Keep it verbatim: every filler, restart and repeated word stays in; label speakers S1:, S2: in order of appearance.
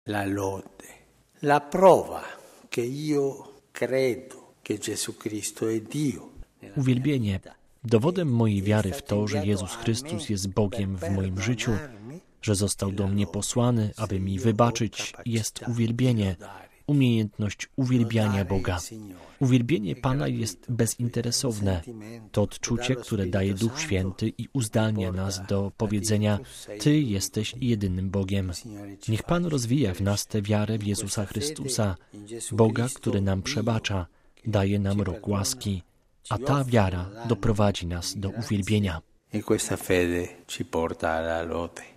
S1: La lode, la prova che io credo che Gesù Cristo è Dio.
S2: Uwielbienie. Dowodem mojej wiary w to, że Jezus Chrystus jest Bogiem w moim życiu, że został do mnie posłany, aby mi wybaczyć, jest uwielbienie, umiejętność uwielbiania Boga. Uwielbienie Pana jest bezinteresowne. To odczucie, które daje Duch Święty i uzdalnia nas do powiedzenia: Ty jesteś jedynym Bogiem. Niech Pan rozwija w nas tę wiarę w Jezusa Chrystusa, Boga, który nam przebacza, daje nam rok łaski, a ta wiara doprowadzi nas do uwielbienia.
S1: E questa fede ci porta alla lode.